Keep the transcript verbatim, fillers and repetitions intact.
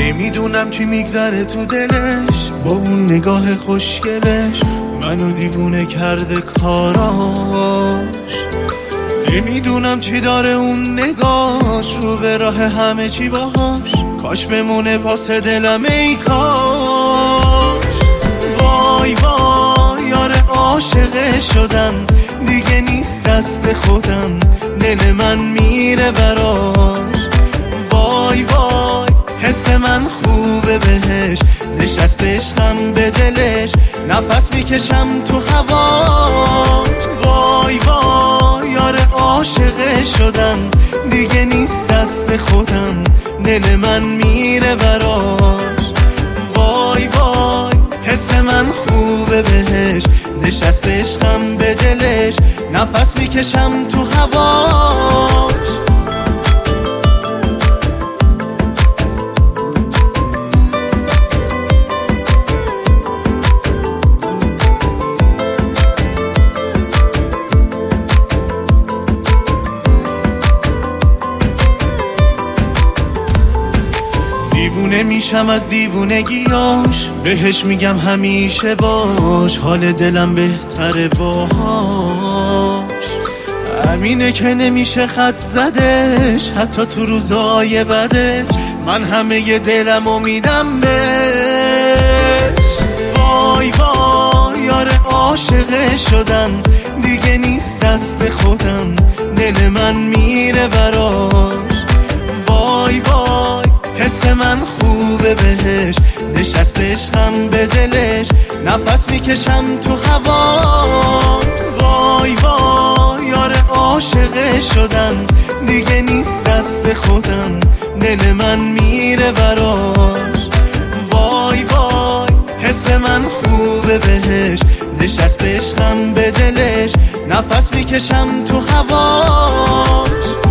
نمیدونم چی میگذره تو دلش، با اون نگاه خوشگلش منو دیوونه کرده کاراش. نمیدونم چی داره اون نگاش، رو به راه همه چی باهاش، کاش بمونه واسه دلم ای کاش. وای وای یاره عاشق شدم، دیگه نیست دست خودم، دل من میره براش. وای وای حس من خوبه بهش، نشسته عشقم به دلش، نفس میکشم تو هواش. وای وای یاره عاشق شدم، دیگه نیست دست خودم، دل من میره براش. وای وای حس من خوبه بهش، نشسته عشقم به دلش، نفس میکشم تو هواش. دیوونه میشم از دیوونگیاش، بهش میگم همیشه باش، حال دلم بهتره باهاش. همینه که نمیشه خط زدش، حتی تو روزای بدش، من همه دلم امیدم بهش. وای وای یاره عاشق شدم، دیگه نیست دست خودم، دل من میره براش. وای وای حس من خوبه بهش، نشسته عشقم به دلش، نفس میکشم تو هوا. وای وای یاره عاشق شدم، دیگه نیست دست خودم، دل من میره براش. وای وای حس من خوبه بهش، نشسته عشقم به دلش، نفس میکشم تو هواش.